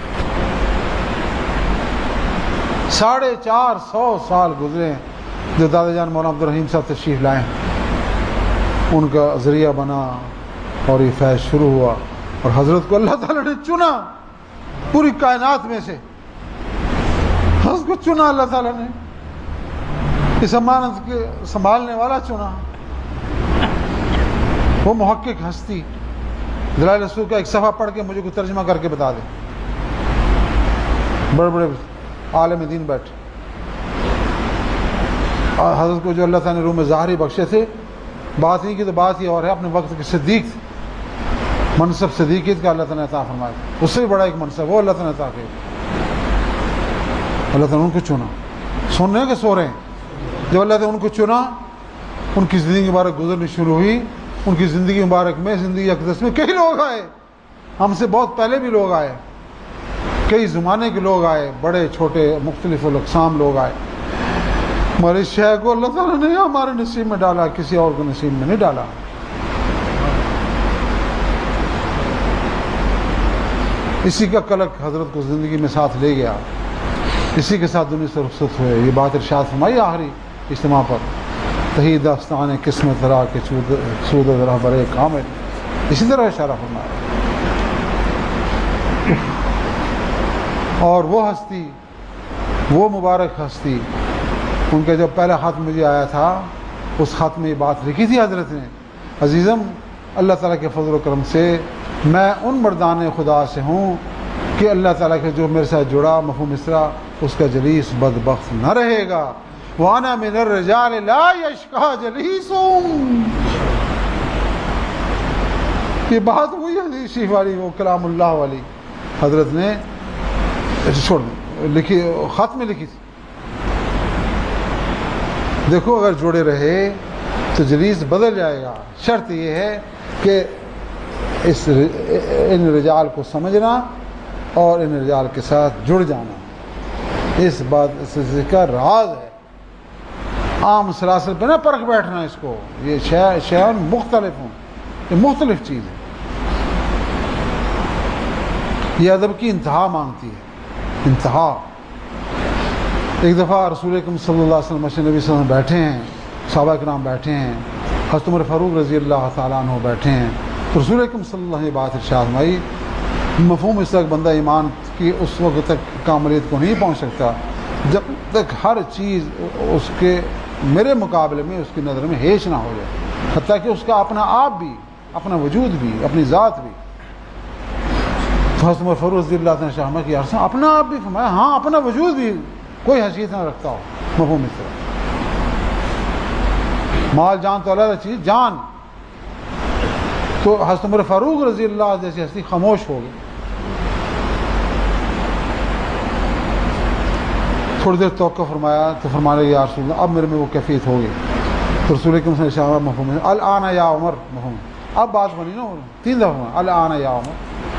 450 سال گزرے جو دادا جان مولانا عبدالرحیم صاحب تشریف لائے، ان کا ذریعہ بنا اور یہ فیض شروع ہوا. اور حضرت کو اللہ تعالیٰ نے چنا پوری کائنات میں سے، حضرت کو چنا اللہ تعالیٰ نے، اس امانت کے سنبھالنے والا چنا. وہ محقق ہستی دلائل رسول کا ایک صفحہ پڑھ کے مجھے کو ترجمہ کر کے بتا دے. بڑے بڑے عالم دین بیٹھے، اور حضرت کو جو اللہ تعالیٰ نے روح میں ظاہری بخشے تھے، بات نہیں کی تو بات ہی اور ہے. اپنے وقت کے صدیق تھے، منصب صدیقیت کا اللہ تعالیٰ نے عطا فرمایا. اس سے بھی بڑا ایک منصب وہ اللہ تعالیٰ نے عطا کیا. اللہ تعالیٰ نے ان کو چنا. سن رہے ہیں کہ سو رہے ہیں؟ جب اللہ تعالیٰ نے ان کو چنا، ان کی زندگی مبارک گزرنی شروع ہوئی. ان کی زندگی مبارک میں، زندگی اقدس میں کئی لوگ آئے، ہم سے بہت پہلے بھی لوگ آئے، کئی زمانے کے لوگ آئے، بڑے چھوٹے مختلف الاقسام لوگ آئے. ہمارے شہر کو اللہ تعالیٰ نے ہمارے نصیب میں ڈالا، کسی اور کو نصیب میں نہیں ڈالا. اسی کا کلک حضرت کو زندگی میں ساتھ لے گیا، اسی کے ساتھ دنیا سے رخصت ہوئے. یہ بات ارشاد فرمائی آخری اجتماع پر، تہی داستان قسمت را کے سود ذرا برے کامل. اسی طرح اشارہ فرمایا. اور وہ ہستی، وہ مبارک ہستی، ان کا جب پہلا خط مجھے آیا تھا، اس خط میں یہ بات لکھی تھی حضرت نے، عزیزم اللہ تعالیٰ کے فضل و کرم سے میں ان مردان خدا سے ہوں کہ اللہ تعالیٰ کے جو میرے ساتھ جڑا مفہوم اسرا، اس کا جلیس بدبخت نہ رہے گا. وَأَنَا مِنَ الرِّجَالِ لَا يَشْقَىٰ جَلِيسُهُمْ. یہ بات ہوئی حدیث شریف والی، وہ کلام اللہ والی حضرت نے چھوڑ لکھی، خط میں لکھی تھی. دیکھو اگر جڑے رہے تو جلیس بدل جائے گا. شرط یہ ہے کہ ان رجال کو سمجھنا اور ان رجال کے ساتھ جڑ جانا. اس بات کا راز ہے. عام سلاسل پہ نہ پرکھ بیٹھنا اس کو، یہ شیئن مختلف ہوں، یہ مختلف چیز ہے، یہ ادب کی انتہا مانگتی ہے، انتہا۔ ایک دفعہ رسول اکرم صلی اللہ علیہ وسلم مسجد نبی صلی اللہ علیہ وسلم بیٹھے ہیں، صحابہ کرام بیٹھے ہیں، حضرت عمر فاروق رضی اللہ تعالیٰ عنہ بیٹھے ہیں، تو رسول اکرم صلی اللہ علیہ وسلم نے بات ارشاد فرمائی، مفہوم اس تک بندہ ایمان کی اس وقت تک کاملیت کو نہیں پہنچ سکتا جب تک ہر چیز اس کے میرے مقابلے میں اس کی نظر میں ہیچ نہ ہو جائے، حتیٰ کہ اس کا اپنا آپ بھی، اپنا وجود بھی، اپنی ذات بھی۔ تو حضرت عمر فاروق رضی اللہ عنہ نے کہ یار اپنا آپ بھی فرمایا، ہاں اپنا وجود بھی کوئی حیثیت نہ رکھتا ہو، مفہوم اس طرح۔ مال جان تو علیحدہ چیز، جان۔ تو حضرت عمر فاروق رضی اللہ عنہ جیسی ہستی خاموش ہو گئی، تھوڑی دیر توقع فرمایا تو فرمانے لگے یا رسول اللہ اب میرے میں وہ کیفیت ہوگی۔ تو رسول اکرم صلی اللہ علیہ وسلم مفہوم ہے الآن یا عمر، مفہوم اب بات بنی نا، 3 دفعہ الآن یا عمر۔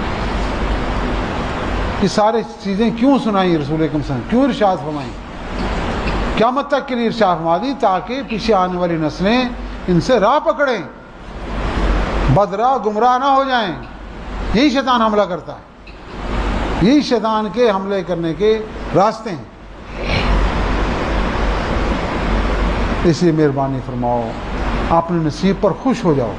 یہ ساری چیزیں کیوں سنائیں رسول اکرم صلی اللہ علیہ وسلم، کیوں ارشاد فرمائیں؟ قیامت تک کے لیے ارشاد فرما دی تاکہ پیچھے آنے والی نسلیں ان سے راہ پکڑیں، بدراہ گمراہ نہ ہو جائیں۔ یہی شیطان حملہ کرتا ہے، یہی شیطان کے حملے کرنے کے راستے ہیں۔ اس لیے مہربانی فرماؤ اپنے نصیب پر خوش ہو جاؤ،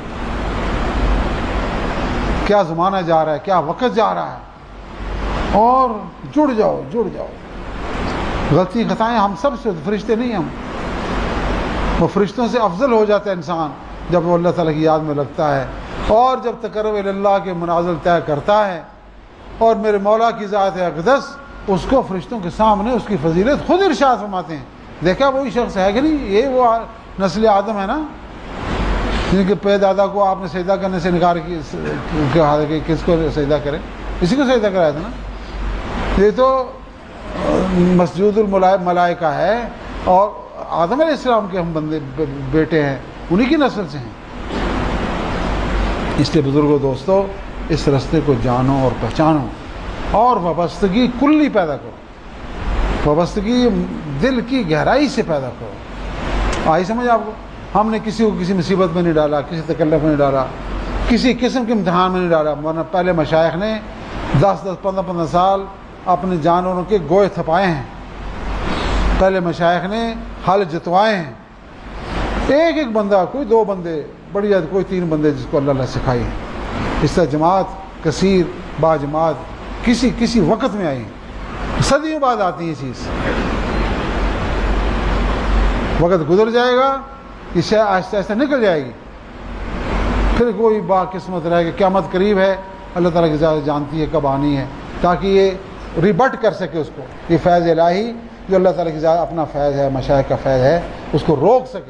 کیا زمانہ جا رہا ہے، کیا وقت جا رہا ہے، اور جڑ جاؤ، جڑ جاؤ۔ غلطی خطائیں ہم سب سے، فرشتے نہیں ہم، وہ فرشتوں سے افضل ہو جاتا ہے انسان جب وہ اللہ تعالیٰ کی یاد میں لگتا ہے، اور جب تقرب اللہ کے منازل طے کرتا ہے، اور میرے مولا کی ذات اقدس اس کو فرشتوں کے سامنے اس کی فضیلت خود ارشاد فرماتے ہیں۔ دیکھا وہی شخص ہے کہ نہیں، یہ وہ نسل آدم ہے نا، جن کے پے دادا کو آپ نے سجدہ کرنے سے انکار کیا، کس کو سجدہ کرے، اسی کو سجدہ کرایا تھا نا۔ یہ تو مسجود الملائکہ ہے، اور آدم علیہ السلام کے ہم بندے بیٹے ہیں، انہی کی نسل سے ہیں۔ اس لیے بزرگوں دوستو اس رستے کو جانو اور پہچانو، اور وابستگی کلی پیدا کرو، وابستگی دل کی گہرائی سے پیدا کرو۔ آئی سمجھ آپ کو؟ ہم نے کسی کو کسی مصیبت میں نہیں ڈالا، کسی تکلیف میں نہیں ڈالا، کسی قسم کے امتحان میں نہیں ڈالا، ورنہ پہلے مشائخ نے 10-10 15-15 سال اپنے جانوروں کے گوئے تھپائے ہیں، پہلے مشائخ نے حل جتوائے ہیں، ایک ایک بندہ، کوئی 2 بندے بڑی جات، کوئی 3 بندے جس کو اللہ نے سکھائی ہیں۔ اس طرح جماعت کثیر با جماعت کسی وقت میں آئی ہیں، صدیوں بعد آتی ہے یہ چیز۔ وقت گزر جائے گا، یہ شے آہستہ آہستہ نکل جائے گی، پھر کوئی با قسمت رہے گا، قیامت قریب ہے، اللہ تعالیٰ کی ذات جانتی ہے کب آنی ہے، تاکہ یہ ریبٹ کر سکے اس کو، یہ فیض الہی جو اللہ تعالیٰ کی ذات اپنا فیض ہے، مشائخ کا فیض ہے، اس کو روک سکے۔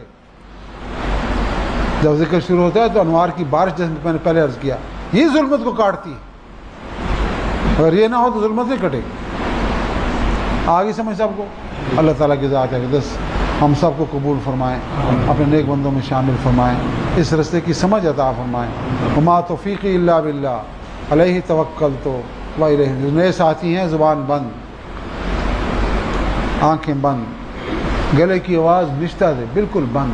جب ذکر شروع ہوتا ہے تو انوار کی بارش، جیسے میں نے پہلے عرض کیا، یہ ظلمت کو کاٹتی ہے، اگر یہ نہ ہو تو ظلمت نہیں کٹے گی۔ آگے سمجھ سب کو؟ اللہ تعالیٰ کی ذات اقدس ہم سب کو قبول فرمائیں، اپنے نیک بندوں میں شامل فرمائیں، اس رستے کی سمجھ عطا فرمائیں۔ وما توفیقی الا باللہ علیہ توکلت و الیہ۔ نئے ساتھی ہیں، زبان بند، آنکھیں بند، گلے کی آواز نشتہ دے بالکل بند،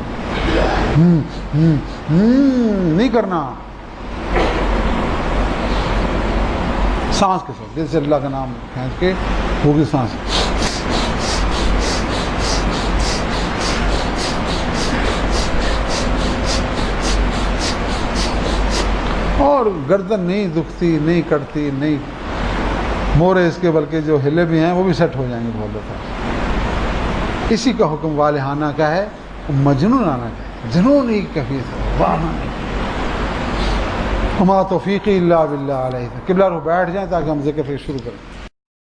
نہیں کرنا، سانس کے ساتھ دل سے اللہ کا نام کھینچ کے ہوگی سانس، اور گردن نہیں دکھتی، نہیں کٹتی، نہیں مورے اس کے، بلکہ جو ہلے بھی ہیں وہ بھی سیٹ ہو جائیں گے بہت دفعہ۔ اسی کا حکم والہانہ کا ہے، مجنون آنا کا ہے، جنون ہی کیفیت ہے، واہانہ نہیں۔ وما توفیقی الا باللہ علیہ۔ قبلہ رو بیٹھ جائیں تاکہ ہم ذکر شروع کریں۔